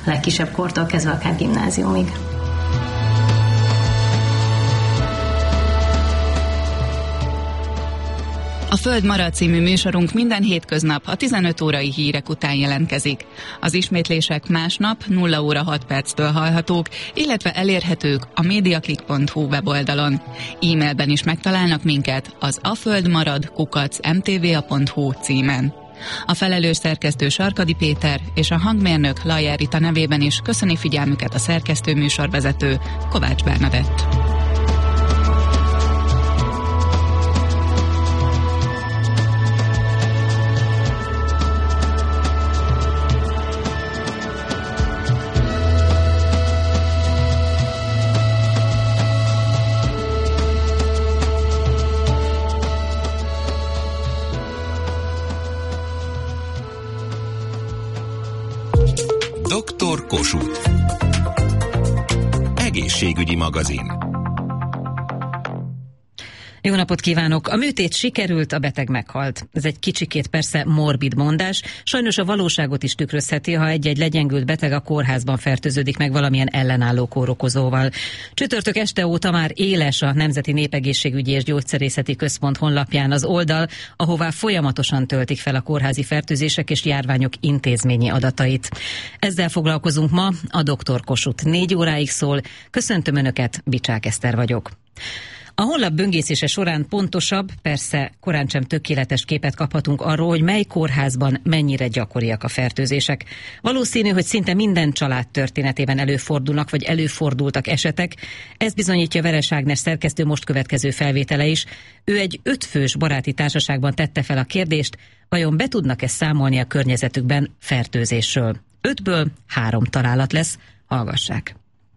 legkisebb kortól kezdve akár gimnáziumig. A Föld marad című műsorunk minden hétköznap a 15 órai hírek után jelentkezik. Az ismétlések másnap 0 óra 6 perctől hallhatók, illetve elérhetők a mediaclick.hu weboldalon. E-mailben is megtalálnak minket az aföldmarad@mtva.hu címen. A felelős szerkesztő Sarkadi Péter és a hangmérnök Lajjár Rita nevében is köszöni figyelmüket a szerkesztő műsorvezető Kovács Bernadett. Dr. Kossuth. Egészségügyi magazin. Jó napot kívánok! A műtét sikerült, a beteg meghalt. Ez egy kicsikét persze morbid mondás, sajnos a valóságot is tükrözheti, ha egy-egy legyengült beteg a kórházban fertőződik meg valamilyen ellenálló kórokozóval. Csütörtök este óta már éles a Nemzeti Népegészségügyi és Gyógyszerészeti Központ honlapján az oldal, ahová folyamatosan töltik fel a kórházi fertőzések és járványok intézményi adatait. Ezzel foglalkozunk ma, a Dr. Kossuth 4 óráig szól. Köszöntöm Önöket, Bicsák Eszter vagyok. A honlap böngészése során pontosabb, persze korán sem tökéletes képet kaphatunk arról, hogy mely kórházban mennyire gyakoriak a fertőzések. Valószínű, hogy szinte minden család történetében előfordulnak, vagy előfordultak esetek. Ez bizonyítja Veres Ágnes szerkesztő most következő felvétele is. Ő egy 5 fős baráti társaságban tette fel a kérdést, vajon be tudnak-e számolni a környezetükben fertőzésről. 5-ből 3 találat lesz. Hallgassák!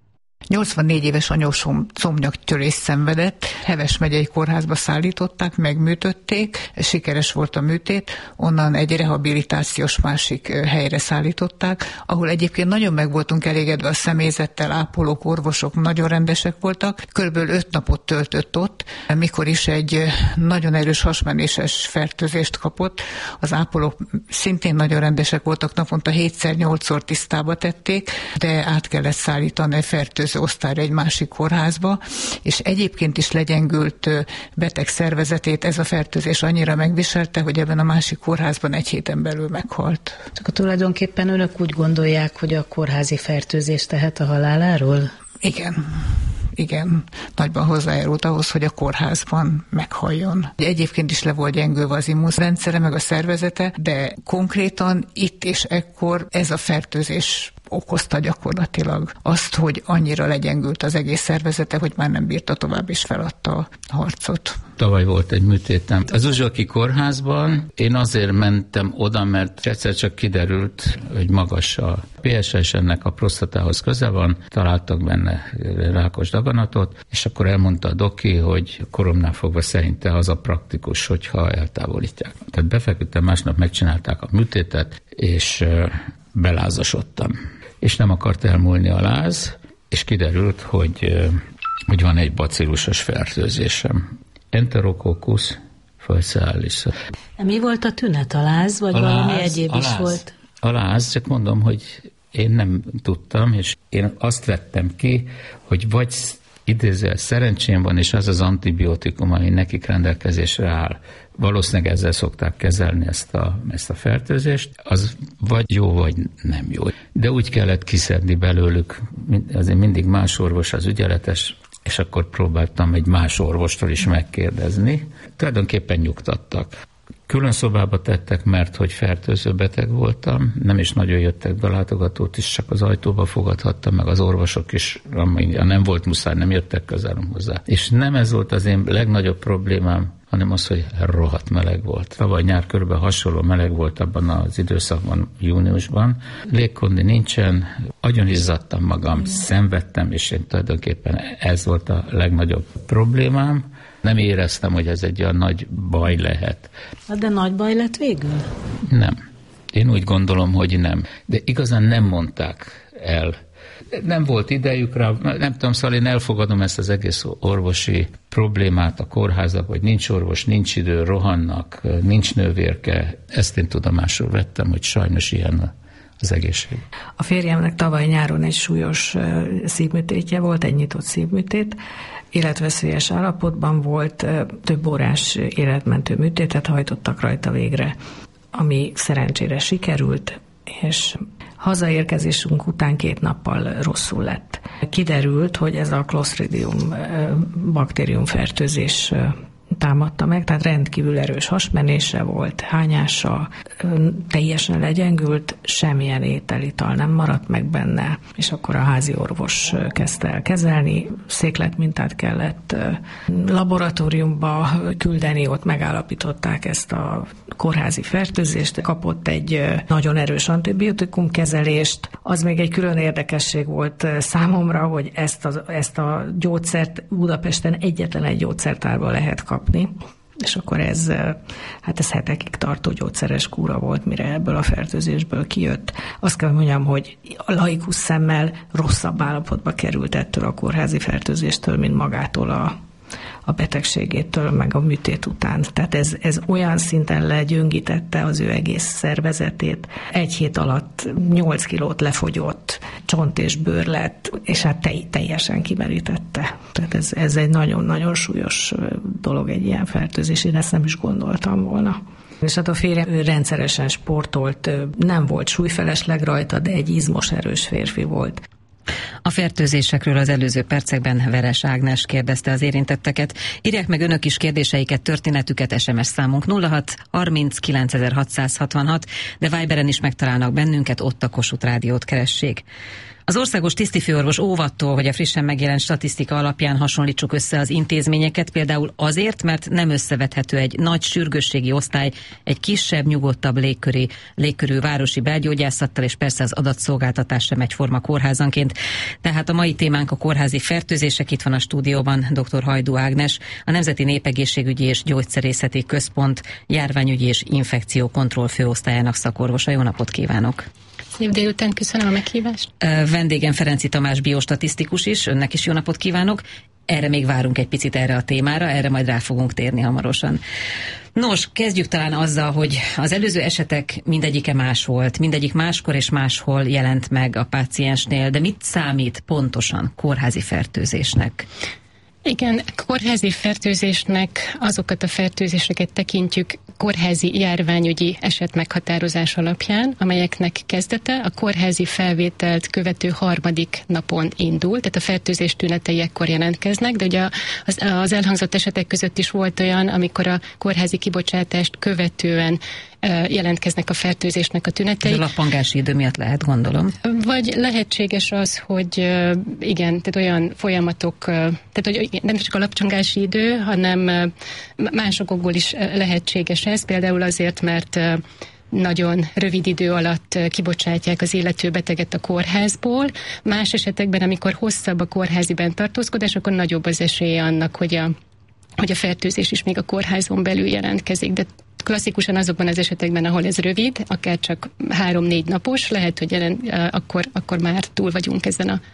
84 éves anyósom combnyaktörést szenvedett, Heves megyei kórházba szállították, megműtötték, sikeres volt a műtét, onnan egy rehabilitációs másik helyre szállították, ahol egyébként nagyon meg voltunk elégedve a személyzettel, ápolók, orvosok nagyon rendesek voltak, körülbelül 5 napot töltött ott, mikor is egy nagyon erős hasmenéses fertőzést kapott. Az ápolók szintén nagyon rendesek voltak, naponta 7-8-szor tisztába tették, de át kellett szállítani a fertőző osztályra egy másik kórházba, és egyébként is legyengült beteg szervezetét ez a fertőzés annyira megviselte, hogy ebben a másik kórházban 1 héten belül meghalt. Csak tulajdonképpen önök úgy gondolják, hogy a kórházi fertőzés tehet a haláláról? Igen, nagyban hozzájárult ahhoz, hogy a kórházban meghalljon. Egyébként is le volt gyengülve az immunrendszere, meg a szervezete, de konkrétan itt és ekkor ez a fertőzés okozta gyakorlatilag azt, hogy annyira legyengült az egész szervezete, hogy már nem bírta tovább, és feladta a harcot. Tavaly volt egy műtétem az Uzsoki kórházban. Én azért mentem oda, mert egyszer csak kiderült, hogy magas a PSA, és ennek a prostatához köze van. Találtak benne rákos daganatot, és akkor elmondta a doki, hogy koromnál fogva szerinte az a praktikus, hogyha eltávolítják. Tehát befeküdtem, másnap megcsinálták a műtétet, és belázasodtam. És nem akart elmúlni a láz, és kiderült, hogy van egy bacillusos fertőzésem. Enterococcus facialis. Mi volt a tünet? A láz, vagy valami egyéb is volt? A láz, csak mondom, hogy én nem tudtam, és én azt vettem ki, hogy vagy idézően szerencsém van, és az az antibiotikum, ami nekik rendelkezésre áll. Valószínűleg ezzel szokták kezelni ezt a fertőzést, az vagy jó, vagy nem jó. De úgy kellett kiszedni belőlük, azért mindig más orvos az ügyeletes, és akkor próbáltam egy más orvostól is megkérdezni. Tulajdonképpen nyugtattak. Külön szobába tettek, mert hogy fertőző beteg voltam, nem is nagyon jöttek be, látogatót is csak az ajtóba fogadhattam, meg az orvosok is, nem volt muszáj, nem jöttek közelem hozzá. És nem ez volt az én legnagyobb problémám, hanem az, hogy rohadt meleg volt. Tavaly nyár körülbelül hasonló meleg volt abban az időszakban, júniusban. Légkondi nincsen, agyonizzadtam magam, szenvedtem, és én tulajdonképpen ez volt a legnagyobb problémám. Nem éreztem, hogy ez egy olyan nagy baj lehet. De nagy baj lett végül? Nem. Én úgy gondolom, hogy nem. De igazán nem mondták el. Nem volt idejük rá, nem tudom, szóval én elfogadom ezt az egész orvosi problémát a kórházak, hogy nincs orvos, nincs idő, rohannak, nincs nővérke. Ezt én tudomásul vettem, hogy sajnos ilyen az egészség. A férjemnek tavaly nyáron egy súlyos szívműtétje volt, egy nyitott szívműtét, életveszélyes állapotban volt, több órás életmentő műtétet hajtottak rajta végre, ami szerencsére sikerült, és hazaérkezésünk után 2 nappal rosszul lett. Kiderült, hogy ez a Clostridium baktériumfertőzés támadta meg, tehát rendkívül erős hasmenése volt, hányása, teljesen legyengült, semmilyen ételital nem maradt meg benne, és akkor a házi orvos kezdte el kezelni, székletmintát kellett laboratóriumba küldeni, ott megállapították ezt a kórházi fertőzést, kapott egy nagyon erős antibiotikum kezelést. Az még egy külön érdekesség volt számomra, hogy ezt a gyógyszert Budapesten egyetlen egy gyógyszertárban lehet kapni, és akkor ez hetekig tartó gyógyszeres kúra volt, mire ebből a fertőzésből kijött. Azt kell mondjam, hogy a laikus szemmel rosszabb állapotba került ettől a kórházi fertőzéstől, mint magától a betegségétől, meg a műtét után. Tehát ez olyan szinten legyöngítette az ő egész szervezetét. 1 hét alatt 8 kilót lefogyott, csont és bőr lett, és hát teljesen kimerítette. Tehát ez egy nagyon-nagyon súlyos dolog, egy ilyen fertőzés. Én ezt nem is gondoltam volna. És hát a férjem rendszeresen sportolt, nem volt súlyfelesleg rajta, de egy izmos, erős férfi volt. A fertőzésekről az előző percekben Veres Ágnes kérdezte az érintetteket. Írják meg önök is kérdéseiket, történetüket, SMS számunk 06 30 9666, de Viberen is megtalálnak bennünket, ott a Kossuth Rádiót keressék. Az országos tisztifőorvos óvattól, hogy a frissen megjelent statisztika alapján hasonlítsuk össze az intézményeket, például azért, mert nem összevethető egy nagy sürgősségi osztály egy kisebb, nyugodtabb légkörű városi belgyógyászattal, és persze az adatszolgáltatás sem egyforma kórházanként. Tehát a mai témánk a kórházi fertőzések. Itt van a stúdióban dr. Hajdú Ágnes, a Nemzeti Népegészségügyi és Gyógyszerészeti Központ járványügyi és infekciókontroll főosztályának szakorvosa. Jó napot kívánok! Szép délután, köszönöm a meghívást. Vendégem Ferenci Tamás biostatisztikus is, önnek is jó napot kívánok. Erre még várunk egy picit erre a témára, erre majd rá fogunk térni hamarosan. Nos, kezdjük talán azzal, hogy az előző esetek mindegyike más volt, mindegyik máskor és máshol jelent meg a páciensnél, de mit számít pontosan kórházi fertőzésnek? Igen, kórházi fertőzésnek azokat a fertőzéseket tekintjük kórházi járványügyi eset meghatározás alapján, amelyeknek kezdete a kórházi felvételt követő 3. napon indul, tehát a fertőzés tünetei ekkor jelentkeznek, de ugye az elhangzott esetek között is volt olyan, amikor a kórházi kibocsátást követően jelentkeznek a fertőzésnek a tünetei. Ez a lappangási idő miatt lehet, gondolom. Vagy lehetséges az, hogy igen, tehát olyan folyamatok, tehát hogy nem csak a lapcsangási idő, hanem másokból is lehetséges ez, például azért, mert nagyon rövid idő alatt kibocsátják az illető beteget a kórházból. Más esetekben, amikor hosszabb a kórházi bentartózkodás, akkor nagyobb az esélye annak, hogy a fertőzés is még a kórházon belül jelentkezik. De klasszikusan azokban az esetekben, ahol ez rövid, akár csak 3-4 napos, lehet, hogy akkor már túl vagyunk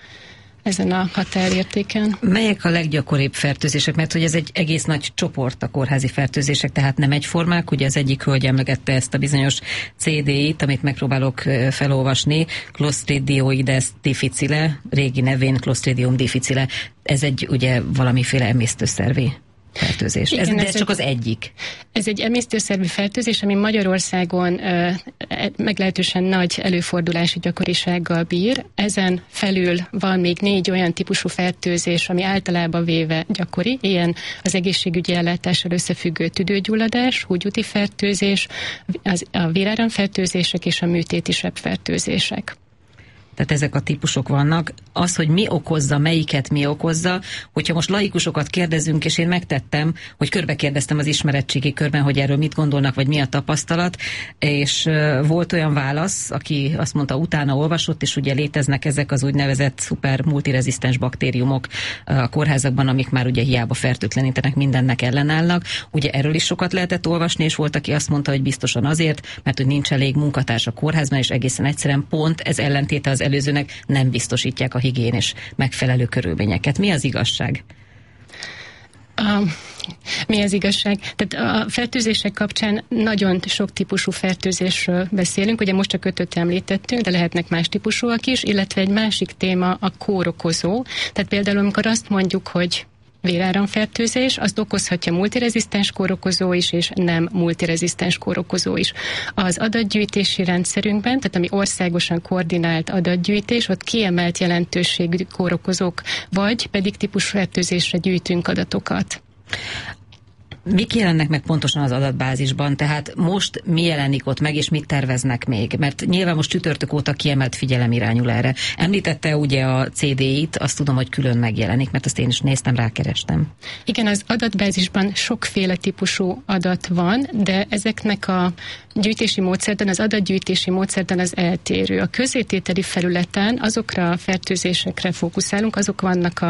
ezen a határértéken. Melyek a leggyakoribb fertőzések? Mert hogy ez egy egész nagy csoport a kórházi fertőzések, tehát nem egyformák. Ugye az egyik hölgy emlegette ezt a bizonyos CDI-t, amit megpróbálok felolvasni, Clostridioides difficile, régi nevén Clostridium difficile. Ez egy ugye valamiféle emésztőszervi fertőzés. Igen, de ez csak az egyik. Ez egy emésztőszervi fertőzés, ami Magyarországon meglehetősen nagy előfordulási gyakorisággal bír. Ezen felül van még 4 olyan típusú fertőzés, ami általában véve gyakori. Ilyen az egészségügyi ellátással összefüggő tüdőgyulladás, húgyúti fertőzés, a véráramfertőzések és a műtéti sebfertőzések. Tehát ezek a típusok vannak. Az, hogy mi okozza, melyiket mi okozza, hogyha most laikusokat kérdezünk, és én megtettem, hogy körbekérdeztem az ismeretségi körben, hogy erről mit gondolnak, vagy mi a tapasztalat, és volt olyan válasz, aki azt mondta, utána olvasott, és ugye léteznek ezek az úgynevezett szuper multirezisztens baktériumok a kórházakban, amik már ugye hiába fertőtlenítenek, mindennek ellenállnak. Ugye erről is sokat lehetett olvasni, és volt, aki azt mondta, hogy biztosan azért, mert hogy nincs elég munkatárs a kórházban, és egészen egyszerűen pont ez ellentéte az előzőnek, nem biztosítják a higiénés megfelelő körülményeket. Mi az igazság? Mi az igazság? Tehát a fertőzések kapcsán nagyon sok típusú fertőzésről beszélünk, ugye most csak 5-öt említettünk, de lehetnek más típusúak is, illetve egy másik téma a kórokozó. Tehát például, amikor azt mondjuk, hogy véráramfertőzés, azt okozhatja multirezisztens kórokozó is, és nem multirezisztens kórokozó is. Az adatgyűjtési rendszerünkben, tehát ami országosan koordinált adatgyűjtés, ott kiemelt jelentőségű kórokozók, vagy pedig típusfertőzésre gyűjtünk adatokat. Mik jelennek meg pontosan az adatbázisban? Tehát most mi jelenik ott meg, és mit terveznek még? Mert nyilván most csütörtök óta kiemelt figyelem irányul erre. Említette ugye a CDI-t, azt tudom, hogy külön megjelenik, mert azt én is néztem, rákerestem. Igen, az adatbázisban sokféle típusú adat van, de ezeknek a gyűjtési módszertan, az adatgyűjtési módszertan az eltérő. A közzétételi felületen azokra a fertőzésekre fókuszálunk, azok vannak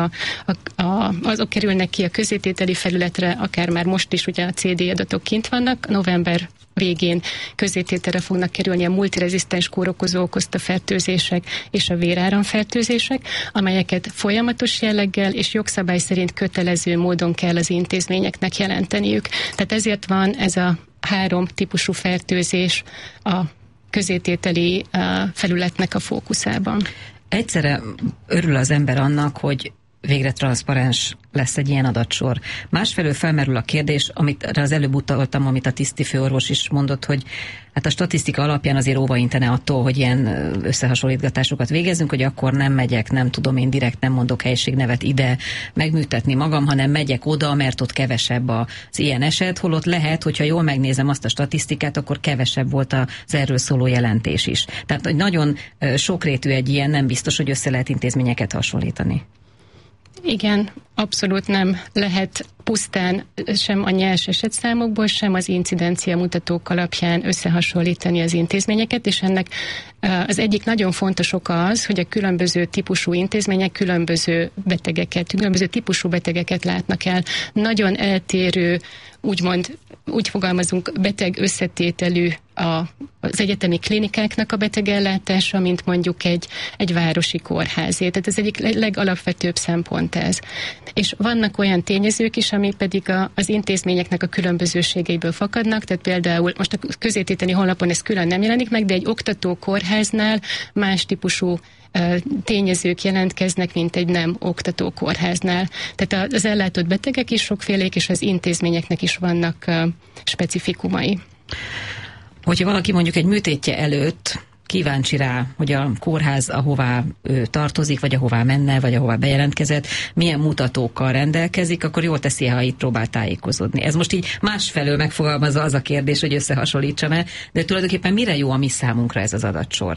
azok kerülnek ki a közzétételi felületre, akár már most is ugye a CD adatok kint vannak, november végén közzétételre fognak kerülni a multirezisztens kórokozó okozta fertőzések és a véráramfertőzések, amelyeket folyamatos jelleggel és jogszabály szerint kötelező módon kell az intézményeknek jelenteniük. Tehát ezért van ez a 3 típusú fertőzés a közzétételi felületnek a fókuszában. Egyszerre örül az ember annak, hogy végre transzparens lesz egy ilyen adatsor. Másfelől felmerül a kérdés, amit az előbb utaltam, amit a tisztifőorvos is mondott, hogy hát a statisztika alapján azért óvaintene attól, hogy ilyen összehasonlítgatásokat végezzünk, hogy akkor nem megyek, nem tudom, én direkt nem mondok helységnevet ide megműtetni magam, hanem megyek oda, mert ott kevesebb az ilyen eset, holott lehet, hogyha jól megnézem azt a statisztikát, akkor kevesebb volt az erről szóló jelentés is. Tehát, hogy nagyon sokrétű egy ilyen, nem biztos, hogy össze lehet intézményeket hasonlítani. Igen, abszolút nem lehet pusztán sem a nyers esetszámokból, sem az incidencia mutatók alapján összehasonlítani az intézményeket, és ennek az egyik nagyon fontos oka az, hogy a különböző típusú intézmények különböző típusú betegeket látnak el. Nagyon eltérő, úgy fogalmazunk, beteg összetételű az egyetemi klinikáknak a betegellátása, mint mondjuk egy városi kórházé. Tehát ez egyik legalapvetőbb szempont ez. És vannak olyan tényezők is, ami pedig az intézményeknek a különbözőségeiből fakadnak, tehát például most a közétételi honlapon ez külön nem jelenik meg, de egy oktató kórháznál más típusú tényezők jelentkeznek, mint egy nem oktató kórháznál. Tehát az ellátott betegek is sokfélék, és az intézményeknek is vannak specifikumai. Hogyha valaki mondjuk egy műtétje előtt kíváncsi rá, hogy a kórház, ahová ő tartozik, vagy ahová menne, vagy ahová bejelentkezett, milyen mutatókkal rendelkezik, akkor jól teszi, ha itt próbál tájékozódni. Ez most így másfelől megfogalmazza az a kérdés, hogy összehasonlítsam-e, de tulajdonképpen mire jó a mi számunkra ez az adatsor?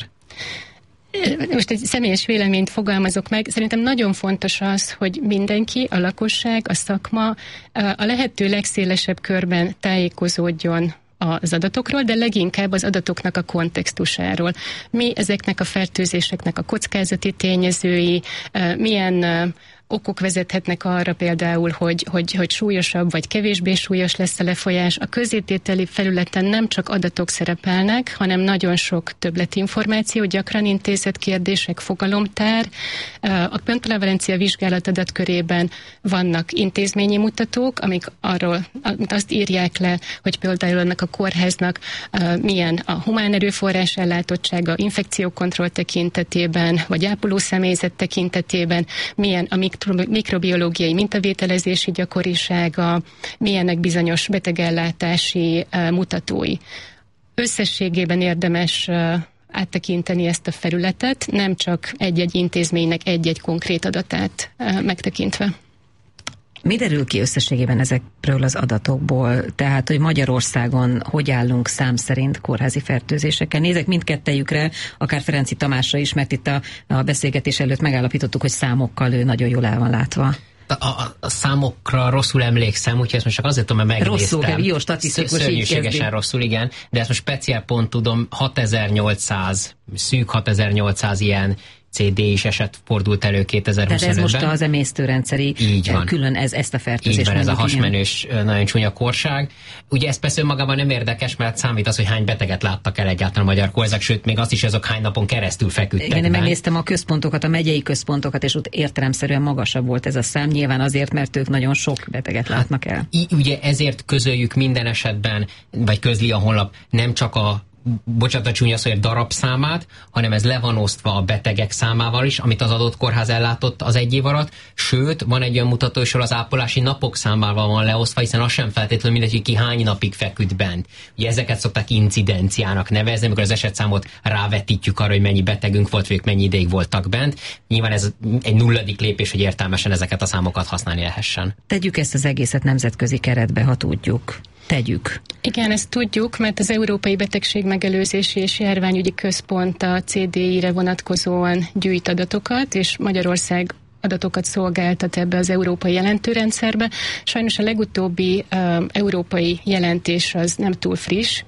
Most egy személyes véleményt fogalmazok meg. Szerintem nagyon fontos az, hogy mindenki, a lakosság, a szakma a lehető legszélesebb körben tájékozódjon az adatokról, de leginkább az adatoknak a kontextusáról. Mi ezeknek a fertőzéseknek a kockázati tényezői, milyen okok vezethetnek arra például, hogy súlyosabb vagy kevésbé súlyos lesz a lefolyás. A közétételi felületen nem csak adatok szerepelnek, hanem nagyon sok többletinformáció, gyakran intézett kérdések, fogalomtár. A pontprevalencia vizsgálat adatkörében vannak intézményi mutatók, amik azt írják le, hogy például annak a kórháznak milyen a humán erőforrás ellátottsága, infekciókontroll tekintetében, vagy ápoló személyzet tekintetében, milyen a mikrobiológiai mintavételezési gyakorisága, milyenek bizonyos betegellátási mutatói. Összességében érdemes áttekinteni ezt a felületet, nem csak egy-egy intézménynek egy-egy konkrét adatát megtekintve. Mi derül ki összességében ezekről az adatokból? Tehát, hogy Magyarországon hogy állunk szám szerint kórházi fertőzéseken? Nézek mindkettejükre, akár Ferenczy Tamásra is, mert itt a beszélgetés előtt megállapítottuk, hogy számokkal ő nagyon jól el van látva. A számokra rosszul emlékszem, úgyhogy ezt most csak azért tudom, mert megnéztem. Rosszul, jó statisztikus szörnyűségesen rosszul, igen. De ezt most speciál pont tudom, 6800, szűk 6800 ilyen CD-s eset fordult elő 2025-ben. Tehát ez most az emésztőrendszeri külön ezt a fertőzést. Így van, ez a hasmenős, nagyon csúnya korság. Ugye ez persze önmagában nem érdekes, mert számít az, hogy hány beteget láttak el egyáltalán a magyar kórházak, sőt, még azt is, azok hány napon keresztül feküdtek. Igen, én megnéztem a központokat, a megyei központokat, és ott értelemszerűen magasabb volt ez a szám, nyilván azért, mert ők nagyon sok beteget látnak el. Ugye ezért közöljük minden esetben, vagy közli a honlap nem csak a bocsánat a csúnya szóért darabszámát, hanem ez le van osztva a betegek számával is, amit az adott kórház ellátott az egy év alatt, sőt, van egy olyan mutató, és az ápolási napok számával van leosztva, hiszen az sem feltétlenül mindegy, hogy ki hány napig feküdt bent. Ugye ezeket szokták incidenciának nevezni, amikor az esetszámot rávetítjük arra, hogy mennyi betegünk volt, vagy mennyi ideig voltak bent. Nyilván ez egy nulladik lépés, hogy értelmesen ezeket a számokat használni lehessen. Tegyük ezt az egészet nemzetközi keretbe, ha tudjuk. Tegyük. Igen, ezt tudjuk, mert az Európai Betegség Megelőzési és Járványügyi Központ a CDI-re vonatkozóan gyűjt adatokat, és Magyarország adatokat szolgáltat ebbe az európai jelentőrendszerbe. Sajnos a legutóbbi európai jelentés az nem túl friss,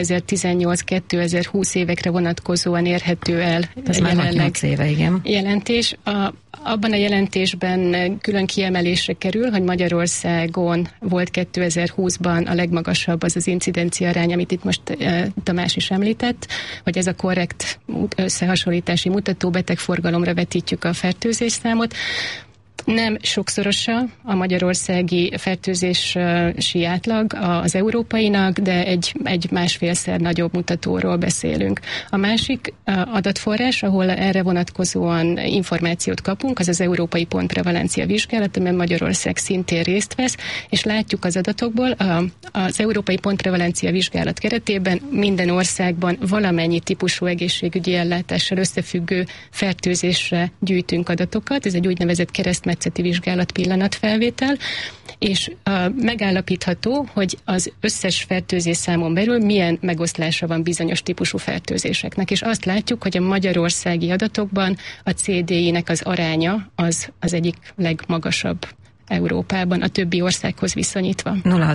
2018-2020 évekre vonatkozóan érhető el. Ez már 8 éve, igen. Jelentés. Abban a jelentésben külön kiemelésre kerül, hogy Magyarországon volt 2020-ban a legmagasabb az incidencia arány, amit itt most Tamás is említett, hogy ez a korrekt összehasonlítási mutató, betegforgalomra vetítjük a fertőzésszámot. Nem sokszorosa a magyarországi fertőzési átlag az európainak, de egy másfélszer nagyobb mutatóról beszélünk. A másik adatforrás, ahol erre vonatkozóan információt kapunk, az az Európai Pontprevalencia Vizsgálat, amiben Magyarország szintén részt vesz, és látjuk az adatokból, az Európai Pontprevalencia Vizsgálat keretében minden országban valamennyi típusú egészségügyi ellátással összefüggő fertőzésre gyűjtünk adatokat. Ez egy úgynevezett keresztmetszeti vizsgálat pillanatfelvétel, és megállapítható, hogy az összes fertőzés számon belül milyen megoszlása van bizonyos típusú fertőzéseknek, és azt látjuk, hogy a magyarországi adatokban a CDI-nek az aránya az egyik legmagasabb Európában, a többi országhoz viszonyítva.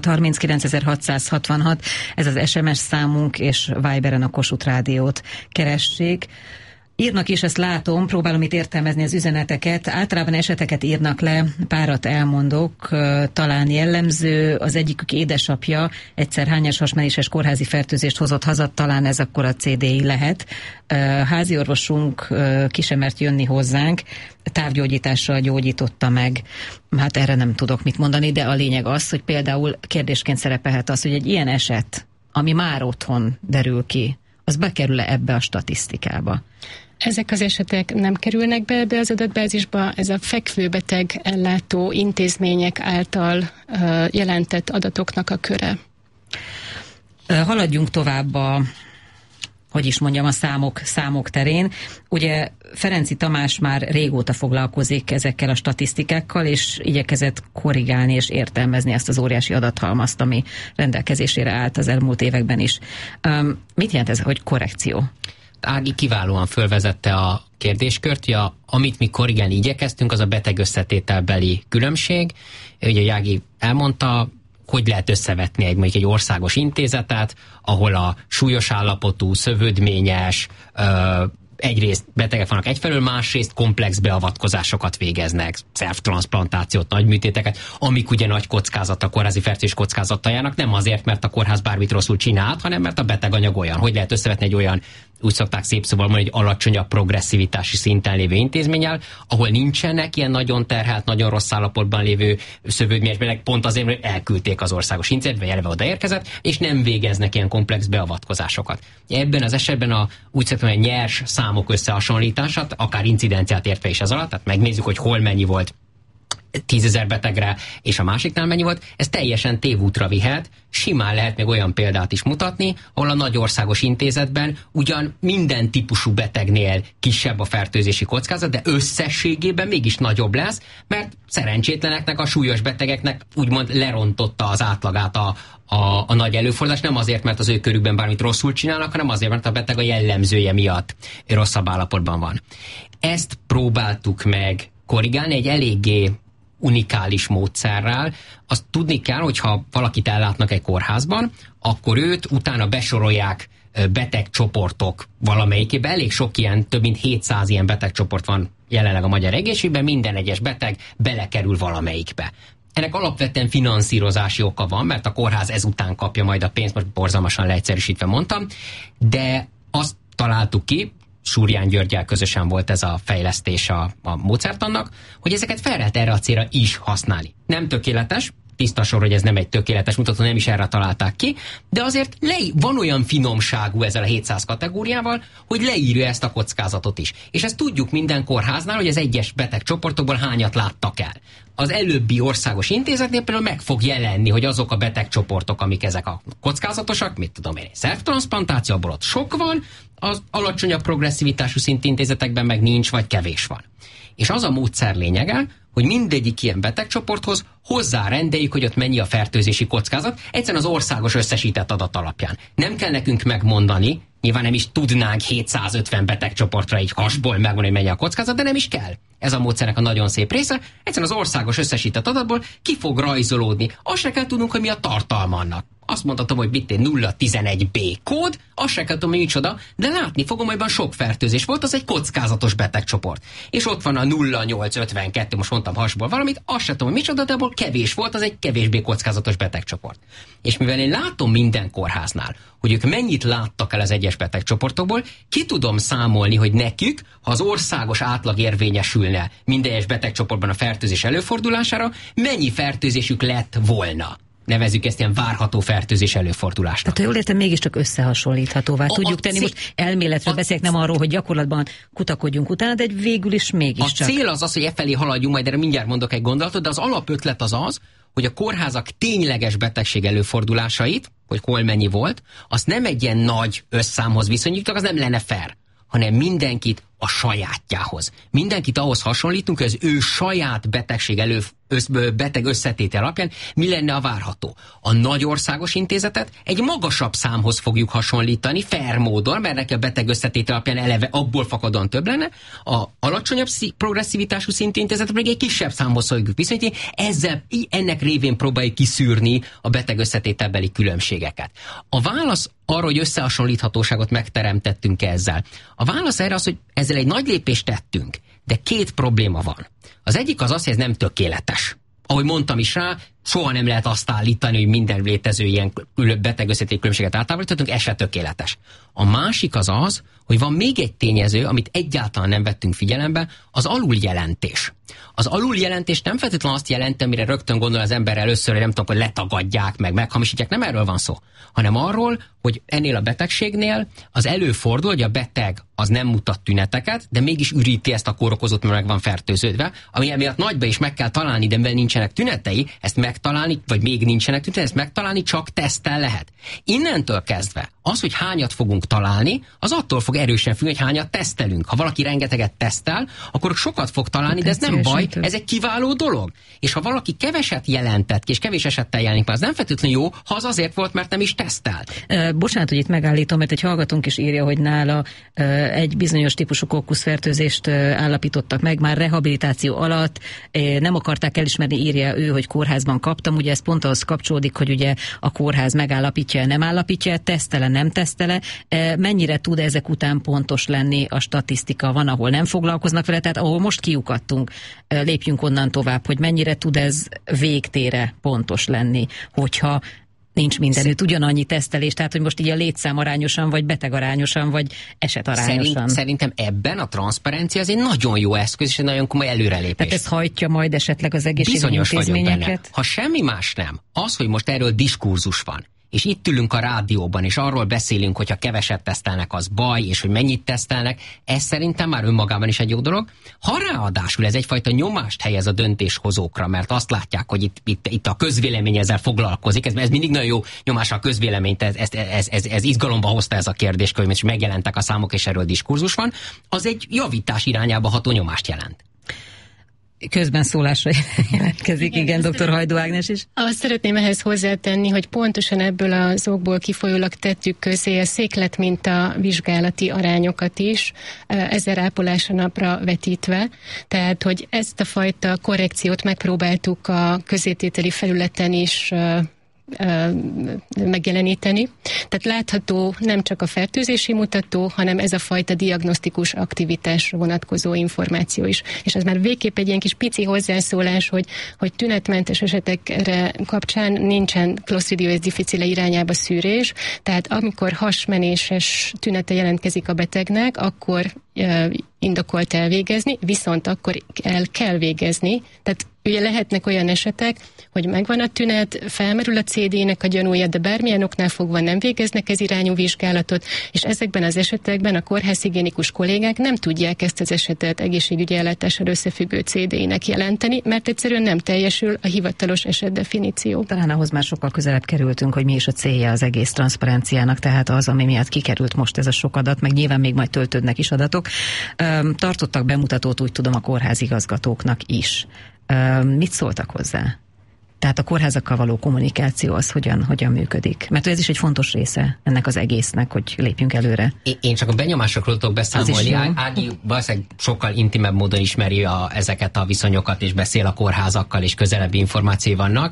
0639.666, ez az SMS számunk, és Viberen a Kossuth Rádiót keressék. Írnak is, ezt látom, próbálom itt értelmezni az üzeneteket. Általában eseteket írnak le, párat elmondok, talán jellemző, az egyikük édesapja egyszer hányás hasmenéses kórházi fertőzést hozott haza, talán ez akkor a CDI lehet. Háziorvosunk ki sem mert jönni hozzánk, távgyógyítással gyógyította meg. Hát erre nem tudok mit mondani, de a lényeg az, hogy például kérdésként szerepelhet az, hogy egy ilyen eset, ami már otthon derül ki, az bekerül-e ebbe a statisztikába? Ezek az esetek nem kerülnek be ebbe az adatbázisba, ez a fekvőbeteg ellátó intézmények által jelentett adatoknak a köre. Haladjunk tovább a számok terén. Ugye Ferenczy Tamás már régóta foglalkozik ezekkel a statisztikákkal, és igyekezett korrigálni és értelmezni ezt az óriási adathalmazt, ami rendelkezésére állt az elmúlt években is. Mit jelent ez, hogy korrekció? Ági kiválóan fölvezette a kérdéskört, amit mi korrigálni igyekeztünk, az a beteg összetételbeli különbség. Ugye Jági elmondta, hogy lehet összevetni mondjuk egy országos intézetet, ahol a súlyos állapotú, szövődményes, egyrészt betegek vannak egyfelől, másrészt komplex beavatkozásokat végeznek, szervtranszplantációt, nagyműtéteket, amik ugye nagy kockázat, a kórházi fertőzés kockázattal járnak, nem azért, mert a kórház bármit rosszul csinált, hanem mert a beteganyag olyan. Hogy lehet összevetni egy olyan, úgy szokták szép szóval mondani, egy alacsonyabb progresszivitási szinten lévő intézménnyel, ahol nincsenek ilyen nagyon terhelt, nagyon rossz állapotban lévő szövődményes betegek, pont azért, mert elküldték az országos intézetbe, eleve odaérkezett, és nem végeznek ilyen komplex beavatkozásokat. Ebben az esetben úgy szoktam, hogy nyers számok összehasonlítását, akár incidenciát értve is ez alatt, tehát megnézzük, hogy hol mennyi volt 10 000 betegre, és a másiknál mennyi volt, ez teljesen tévútra vihet, simán lehet még olyan példát is mutatni, ahol a nagy országos intézetben ugyan minden típusú betegnél kisebb a fertőzési kockázat, de összességében mégis nagyobb lesz, mert szerencsétleneknek, a súlyos betegeknek úgymond lerontotta az átlagát a nagy előfordulás, nem azért, mert az ő körükben bármit rosszul csinálnak, hanem azért, mert a beteg a jellemzője miatt rosszabb állapotban van. Ezt próbáltuk meg korrigálni egy eléggé unikális módszerrel. Azt tudni kell, hogy ha valakit ellátnak egy kórházban, akkor őt utána besorolják betegcsoportok valamelyikében. Elég sok ilyen, több mint 700 ilyen betegcsoport van jelenleg a magyar egészségben, minden egyes beteg belekerül valamelyikbe. Ennek alapvetően finanszírozási oka van, mert a kórház ezután kapja majd a pénzt, most borzalmasan leegyszerűsítve mondtam, de azt találtuk ki, Súrján Györggyel közösen volt ez a fejlesztés a módszertannak, hogy ezeket fel lehet erre a célra is használni. Nem tökéletes, tiszta sor, hogy ez nem egy tökéletes mutató, nem is erre találták ki, de azért van olyan finomságú ezzel a 700 kategóriával, hogy leírja ezt a kockázatot is. És ezt tudjuk minden kórháznál, hogy az egyes betegcsoportokból hányat láttak el. Az előbbi országos intézetnél például meg fog jelenni, hogy azok a betegcsoportok, amik ezek a kockázatosak, mit tudom én, szervtranszplantáció, abból ott sok van, az alacsonyabb progresszivitású szintintézetekben meg nincs, vagy kevés van. És az a módszer lényege, hogy mindegyik ilyen betegcsoporthoz hozzárendeljük, hogy ott mennyi a fertőzési kockázat, egyszerűen az országos összesített adat alapján. Nem kell nekünk megmondani, nyilván nem is tudnánk 750 betegcsoportra így hasból megmondani, hogy mennyi a kockázat, de nem is kell. Ez a módszernek a nagyon szép része, egyszerűen az országos összesített adatból ki fog rajzolódni. Azt se kell tudnunk, hogy mi a tartalma annak. Azt mondhatom, hogy mit 011B kód, azt se kell tudom, hogy micsoda, de látni fogom, hogy sok fertőzés volt, az egy kockázatos betegcsoport. És ott van a 0852, most mondtam hasból valamit, azt se tudom, hogy micsoda, de abból kevés volt, az egy kevésbé kockázatos betegcsoport. És mivel én látom minden kórháznál, hogy ők mennyit láttak el az egyes betegcsoportokból, ki tudom számolni, hogy nekik, ha az országos átlag érvényesülne minden egyes betegcsoportban a fertőzés előfordulására, mennyi fertőzésük lett volna. Nevezzük ezt ilyen várható fertőzés előfordulásnak. Tehát, ha jól értem, mégiscsak összehasonlíthatóvá tudjuk tenni. Most elméletről beszélek, nem arról, hogy gyakorlatban kutakodjunk utána, de végül is mégiscsak. A cél az, hogy efelé haladjunk, majd erre mindjárt mondok egy gondolatot, de az alapötlet az, hogy a kórházak tényleges betegség előfordulásait, hogy hol mennyi volt, azt nem egy ilyen nagy összámhoz viszonyítjuk, az nem lenne fair, hanem mindenkit a sajátjához. Mindenkit ahhoz hasonlítunk, hogy az ő saját betegség beteg összetétel alapján mi lenne a várható. A nagy országos intézetet egy magasabb számhoz fogjuk hasonlítani, fair módon, mert neki a beteg összetétel alapján eleve abból fakadóan több lenne, a alacsonyabb progresszivitású szintintézetet pedig egy kisebb számhoz fogjuk viszonyítani, ennek révén próbáljuk kiszűrni a beteg összetételbeli különbségeket. A válasz arra, hogy összehasonlíthatóságot megteremtettünk ezzel. A válasz erre az, hogy ezzel egy nagy lépést tettünk, de két probléma van. Az egyik az, hogy ez nem tökéletes. Ahogy mondtam is rá, soha nem lehet azt állítani, hogy minden létező ilyen beteg összetétel különbséget átállítottunk, ez se tökéletes. A másik az, hogy van még egy tényező, amit egyáltalán nem vettünk figyelembe, az aluljelentés. Az aluljelentés nem feltétlenül azt jelenti, amire rögtön gondol az ember először, hogy nem tudom, hogy letagadják, meg meghamisítják, nem erről van szó, hanem arról, hogy ennél a betegségnél az előfordul, hogy a beteg az nem mutat tüneteket, de mégis üríti ezt a kórokozót, mert meg van fertőződve, ami emiatt nagyba is meg kell találni, de mivel nincsenek tünetei, ezt megtalálni, vagy még nincsenek tünetei, ezt megtalálni csak teszttel lehet. Innentől kezdve az, hogy hányat fogunk találni, az attól fog erősen függni, hogy hányat tesztelünk. Ha valaki rengeteget tesztel, akkor sokat fog találni, de ez nem baj, ez egy kiváló dolog. És ha valaki keveset jelentett ki, és kevés esettel jelenik, az nem feltétlenül jó, ha az azért volt, mert nem is tesztel. Bocsánat, hogy itt megállítom, mert egy hallgatónk is írja, hogy nála egy bizonyos típusú kokkuszfertőzést állapítottak meg, már rehabilitáció alatt nem akarták elismerni, írja ő, hogy kórházban kaptam, ugye ez pont ahhoz kapcsolódik, hogy ugye a kórház megállapítja, nem állapítja, tesztele, nem tesztele, mennyire tud ezek után pontos lenni a statisztika, van, ahol nem foglalkoznak vele, tehát ahol most kiukadtunk, lépjünk onnan tovább, hogy mennyire tud ez végtére pontos lenni, hogyha nincs mindenütt ugyanannyi tesztelés, tehát hogy most így a létszám arányosan, vagy betegarányosan, vagy esetarányosan. Szerintem ebben a transzparencia az egy nagyon jó eszköz, és egy nagyon komoly előrelépés. Tehát ez hajtja majd esetleg az egészségügyi intézményeket? Ha semmi más nem, az, hogy most erről diskurzus van, és itt ülünk a rádióban, és arról beszélünk, hogyha keveset tesztelnek, az baj, és hogy mennyit tesztelnek, ez szerintem már önmagában is egy jó dolog. Ha ráadásul ez egyfajta nyomást helyez a döntéshozókra, mert azt látják, hogy itt a közvélemény ezzel foglalkozik, ez mindig nagyon jó nyomás a közvéleményt, ez izgalomba hozta ez a kérdéskör, és megjelentek a számok, és erről diskurzus van, az egy javítás irányába ható nyomást jelent. Közben szólásra jelentkezik, igen, dr. Hajdú Ágnes is. Azt szeretném ehhez hozzátenni, hogy pontosan ebből az okból kifolyólag tettük közé a székletminta vizsgálati arányokat is, 1000 ápolásra napra vetítve. Tehát, hogy ezt a fajta korrekciót megpróbáltuk a közétételi felületen is megjeleníteni. Tehát látható nem csak a fertőzési mutató, hanem ez a fajta diagnosztikus aktivitásra vonatkozó információ is. És ez már végképp egy ilyen kis pici hozzászólás, hogy tünetmentes esetekre kapcsán nincsen Clostridioides difficile irányába szűrés, tehát amikor hasmenéses tünete jelentkezik a betegnek, akkor indokolt elvégezni, viszont akkor el kell végezni. Tehát ugye lehetnek olyan esetek, hogy megvan a tünet, felmerül a CD-nek a gyanúja, de bármilyen oknál fogva nem végeznek ez irányú vizsgálatot, és ezekben az esetekben a kórházhigiénikus kollégák nem tudják ezt az esetet egészségügyi ellátással összefüggő CD-nek jelenteni, mert egyszerűen nem teljesül a hivatalos esetdefiníció. Talán ahhoz már sokkal közelebb kerültünk, hogy mi is a célja az egész transzparenciának, tehát az, ami miatt kikerült most ez a sok adat, meg nyilván még majd töltődnek is adatok. Tartottak bemutatót, úgy tudom, a kórházigazgatóknak is. Mit szóltak hozzá? Tehát a kórházakkal való kommunikáció az hogyan működik? Mert ez is egy fontos része ennek az egésznek, hogy lépjünk előre. Én csak a benyomásokról tudok beszámolni. Ági valószínűleg sokkal intimebb módon ismeri ezeket a viszonyokat, és beszél a kórházakkal, és közelebbi információi vannak.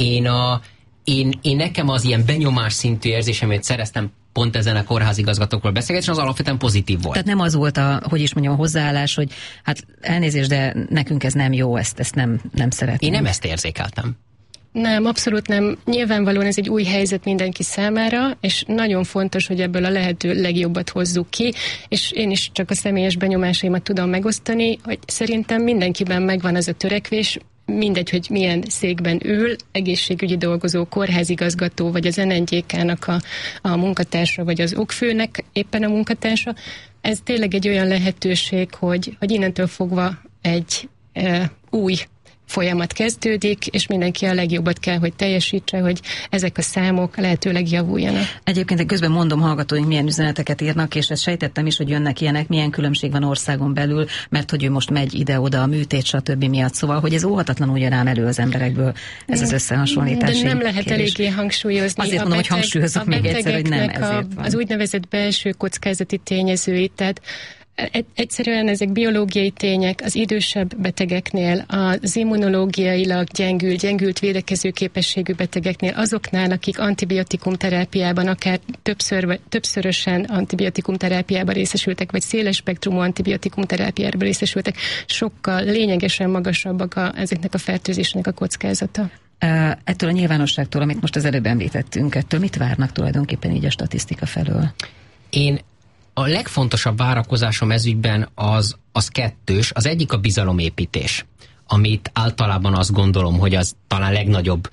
Én nekem az ilyen benyomás szintű érzésem, amit szereztem pont ezen a kórházigazgatókról beszélgetés, az alapvetően pozitív volt. Tehát nem az volt a hozzáállás, hogy hát elnézést, de nekünk ez nem jó, ezt nem szeretném. Én nem ezt érzékeltem. Nem, abszolút nem. Nyilvánvalóan ez egy új helyzet mindenki számára, és nagyon fontos, hogy ebből a lehető legjobbat hozzuk ki, és én is csak a személyes benyomásaimat tudom megosztani, hogy szerintem mindenkiben megvan az a törekvés, mindegy, hogy milyen székben ül, egészségügyi dolgozó, kórházigazgató, vagy az NNGK-nak a munkatársa, vagy az okfőnek éppen a munkatársa. Ez tényleg egy olyan lehetőség, hogy innentől fogva egy új folyamat kezdődik, és mindenki a legjobbat kell, hogy teljesítse, hogy ezek a számok lehetőleg javuljanak. Egyébként közben mondom, hallgatóink milyen üzeneteket írnak, és ezt sejtettem is, hogy jönnek ilyenek, milyen különbség van országon belül, mert hogy ő most megy ide-oda a műtét, stb. Miatt. Szóval, hogy ez óhatatlanul jön ám elő az emberekből, ez az összehasonlítási De nem lehet kérdés. eléggé hangsúlyozni. Azért mondom, hogy hangsúlyozok még egyszer, hogy nem ezért van. Az úgynevezett belső kockázati tényezőit, tehát egyszerűen ezek biológiai tények az idősebb betegeknél, az immunológiailag gyengült védekező képességű betegeknél, azoknál, akik antibiotikumterápiában, akár többszörösen antibiotikumterápiában részesültek, vagy széles spektrumú antibiotikumterápiában részesültek, sokkal lényegesen magasabbak ezeknek a fertőzésnek a kockázata. Ettől a nyilvánosságtól, amit most az előbb említettünk, ettől mit várnak tulajdonképpen így a statisztika felől? A legfontosabb várakozásom ezügyben az kettős. Az egyik a bizalomépítés, amit általában azt gondolom, hogy az talán legnagyobb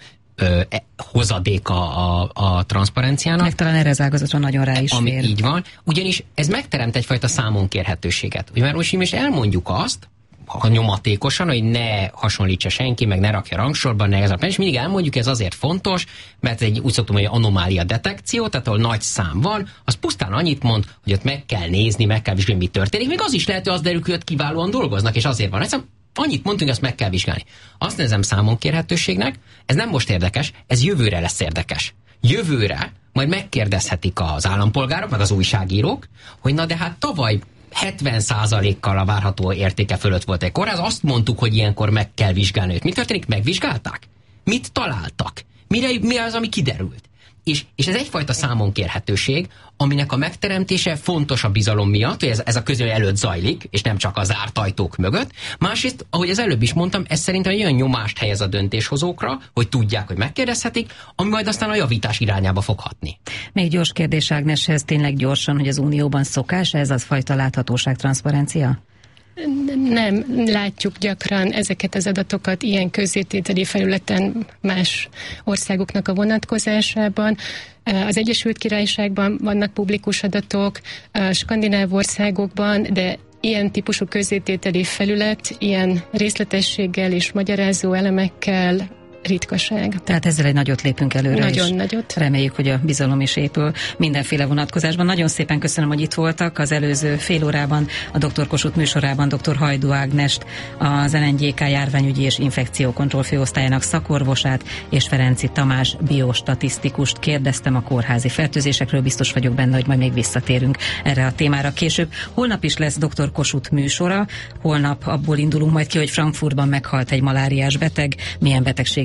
hozadéka a transzparenciának. Meg talán erre az ágazatra nagyon rá is fér. Így van. Ugyanis ez megteremt egyfajta számonkérhetőséget. Ugye, mert most elmondjuk azt, nyomatékosan, hogy ne hasonlítsa senki, meg ne rakja rangsorban, és mindig elmondjuk, ez azért fontos, mert egy úgy szoktam, hogy anomália detekció, tehát ahol nagy szám van, az pusztán annyit mond, hogy ott meg kell nézni, meg kell vizsgálni, mi történik. Még az is lehet, hogy az derül, hogy ott kiválóan dolgoznak, és azért van. Egyszerűen annyit mondtunk, ezt meg kell vizsgálni. Azt nézem számonkérhetőségnek, ez nem most érdekes, ez jövőre lesz érdekes. Jövőre majd megkérdezhetik az állampolgárok, meg az újságírók, hogy na de hát tavaly 70%-kal a várható értéke fölött volt egy kórház, azt mondtuk, hogy ilyenkor meg kell vizsgálni őt. Mi történik? Megvizsgálták? Mit találtak? Mi az, ami kiderült? És ez egyfajta számonkérhetőség, aminek a megteremtése fontos a bizalom miatt, hogy ez a közöny előtt zajlik, és nem csak az zárt ajtók mögött. Másrészt, ahogy az előbb is mondtam, ez szerintem olyan nyomást helyez a döntéshozókra, hogy tudják, hogy megkérdezhetik, ami majd aztán a javítás irányába fog hatni. Még gyors kérdés Ágneshez, tényleg gyorsan, hogy az Unióban szokás ez az fajta láthatóság, transzparencia? Nem látjuk gyakran ezeket az adatokat ilyen közzétételi felületen más országoknak a vonatkozásában. Az Egyesült Királyságban vannak publikus adatok, a skandináv országokban, de ilyen típusú közzétételi felület, ilyen részletességgel és magyarázó elemekkel ritkaság. Tehát ezzel egy nagyot lépünk előre. Nagyon nagyot. Reméljük, hogy a bizalom is épül mindenféle vonatkozásban. Nagyon szépen köszönöm, hogy itt voltak. Az előző fél órában a Dr. Kossuth műsorában dr. Hajdú Ágnest, az NNGK járványügyi és infekciókontroll főosztályának szakorvosát és Ferenczy Tamás biostatisztikust kérdeztem a kórházi fertőzésekről. Biztos vagyok benne, hogy majd még visszatérünk erre a témára később. Holnap is lesz dr. Kossuth műsora. Holnap abból indulunk majd ki, hogy Frankfurtban meghalt egy maláriás beteg. Milyen betegség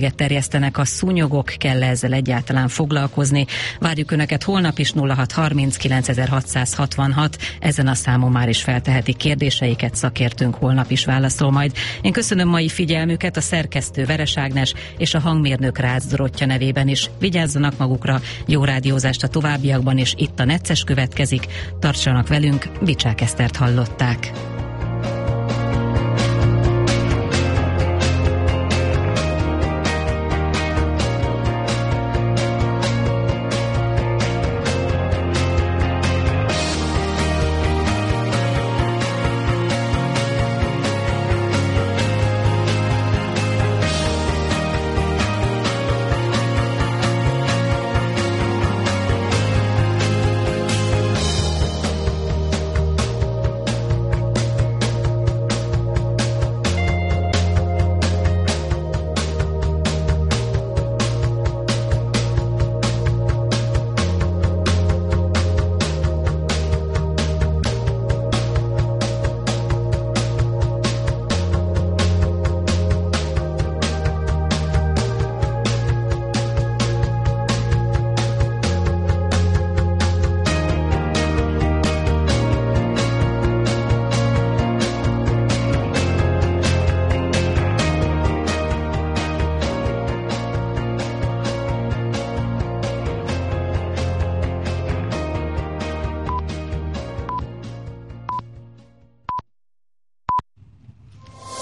mérget terjesztenek a szúnyogok, kell ezzel egyáltalán foglalkozni. Várjuk Önöket holnap is 0630 9666, ezen a számon már is feltehetik kérdéseiket, szakértőnk holnap is válaszol majd. Én köszönöm mai figyelmüket, a szerkesztő Veres Ágnes és a hangmérnök Rácz Dorottya nevében is. Vigyázzanak magukra, jó rádiózást a továbbiakban, és itt a Necces következik. Tartsanak velünk, Bicsák Esztert hallották.